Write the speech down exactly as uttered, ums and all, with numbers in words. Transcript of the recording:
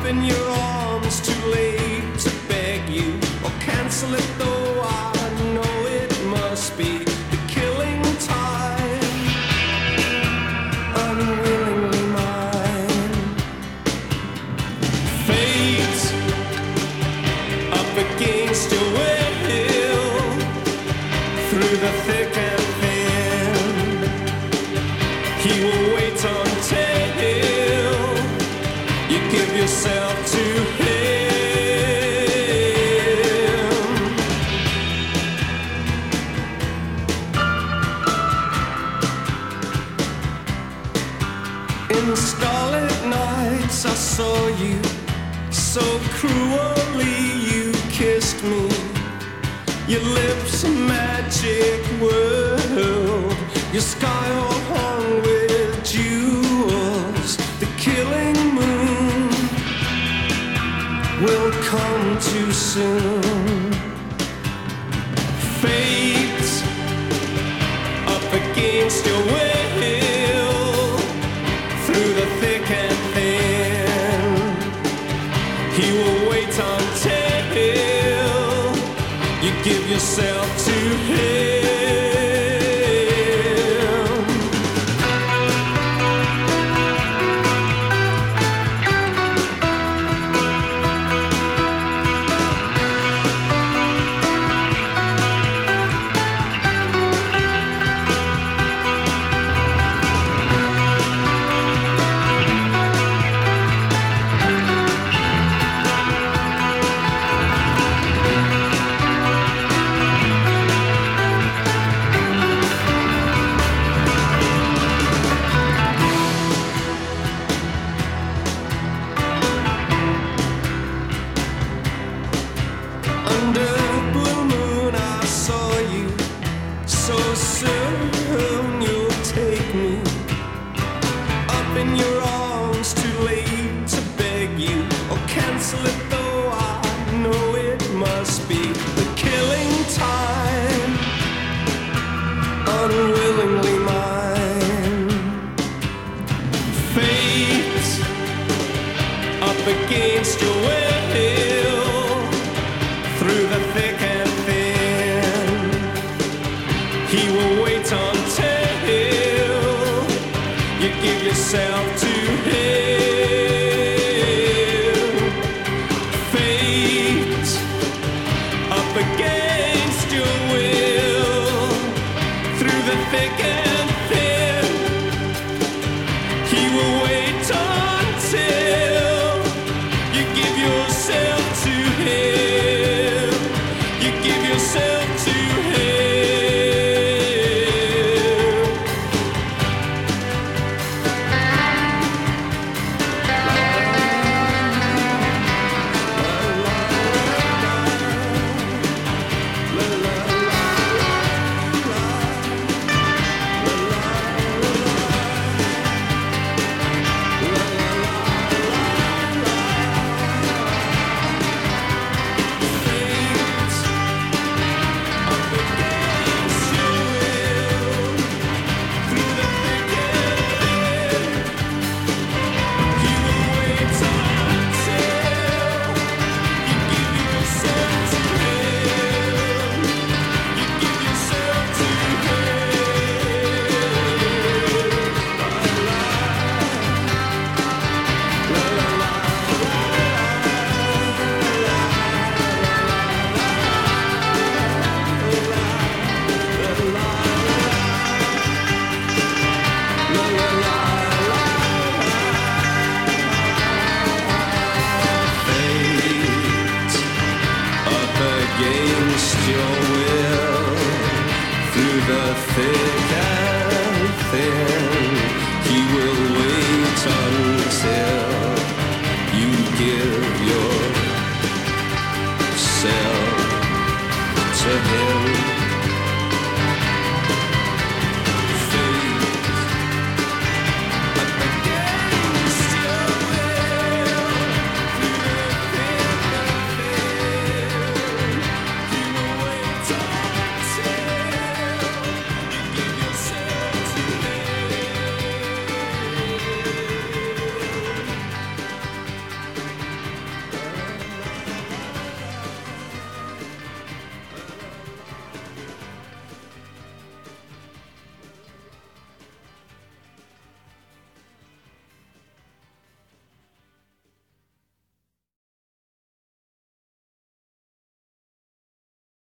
in your arms, too late to beg you or cancel it, though I know it must be the killing time. Unwillingly mine. Fate up against your will, through the thick and thin. He will wait until you give yourself to him. In starlit nights I saw you, so cruelly you kissed me. Your lips a magic world, your sky all hung with jewels. The killing moon will come too soon. Fate up against your will, through the thick and thin. He will wait until you give yourself to him. Against your will, through the thick and thin. He will wait until you give yourself to him. Fate up against your will, through the thick and thin. He will wait until you give yourself to him. You give yourself to him. Against your will, through the thick